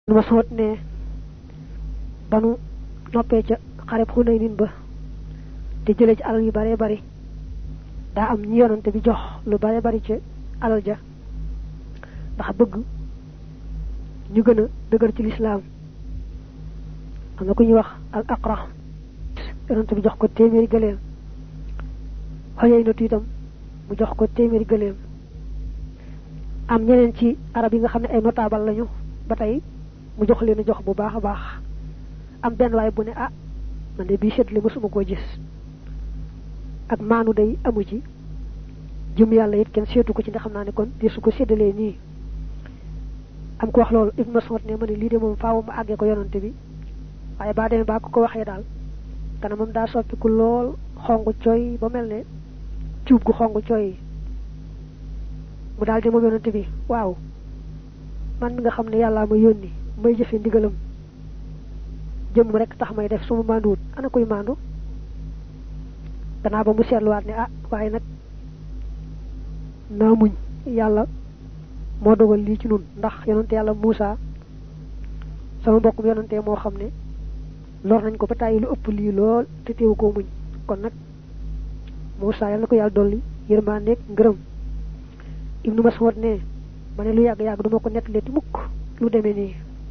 ma soot ne banu noppé ca xareb Xunaynin ba te jëlé ci alal yu bare bari da am ñi yonante bi jox lu bare bari ci alal ja ndax bëgg ñu gëna dëgër ci l'islam amna ku ñu wax al aqra yonante bi jox ko téeméeri gëleem xayay na itam mu jox ko téeméeri gëleem am ñeneen ci arab yi nga xam ne ay notable lañu ba tey mu jox leen jox bu baax a baax am benn waay bu ne ah man de bii seet li mësuma koo gis ak maanu day amu ci jëm yàlla it kenn seetu ko ci ndax xam naa ne kon di su ko séddalee nii am ko wax loolu Ibn Mas'ud ne ma ne lii de moom faaw ma àggee ko yonante bi waaye baa demee baa ko waxee daal kana moom daa soppiku lool xongu coy ba mel ne cuub gu xongu coy mu daal di moom yonante bi waaw man mi nga xam ne yàlla ma yónni may jëfe ndigalam jëm rek tax may def suma manduut ana koy mandu gannaaw ba mu seetluwaat ne ah waaye nag naa muñ yàlla moo dogal lii ci nun ndax yonante yàlla Muusa sama mbokkum yonante moo xam ne lor nañ ko ba tàyyi lu ëpp lii lool te teewu koo muñ kon nag Muusa yàlla na ko yàlla dolli yërmande ak ngërëm Ibnu Mas'ud ne ma ne lu yàgg-yàgg duma ko nettaleeti mukk lu demee nii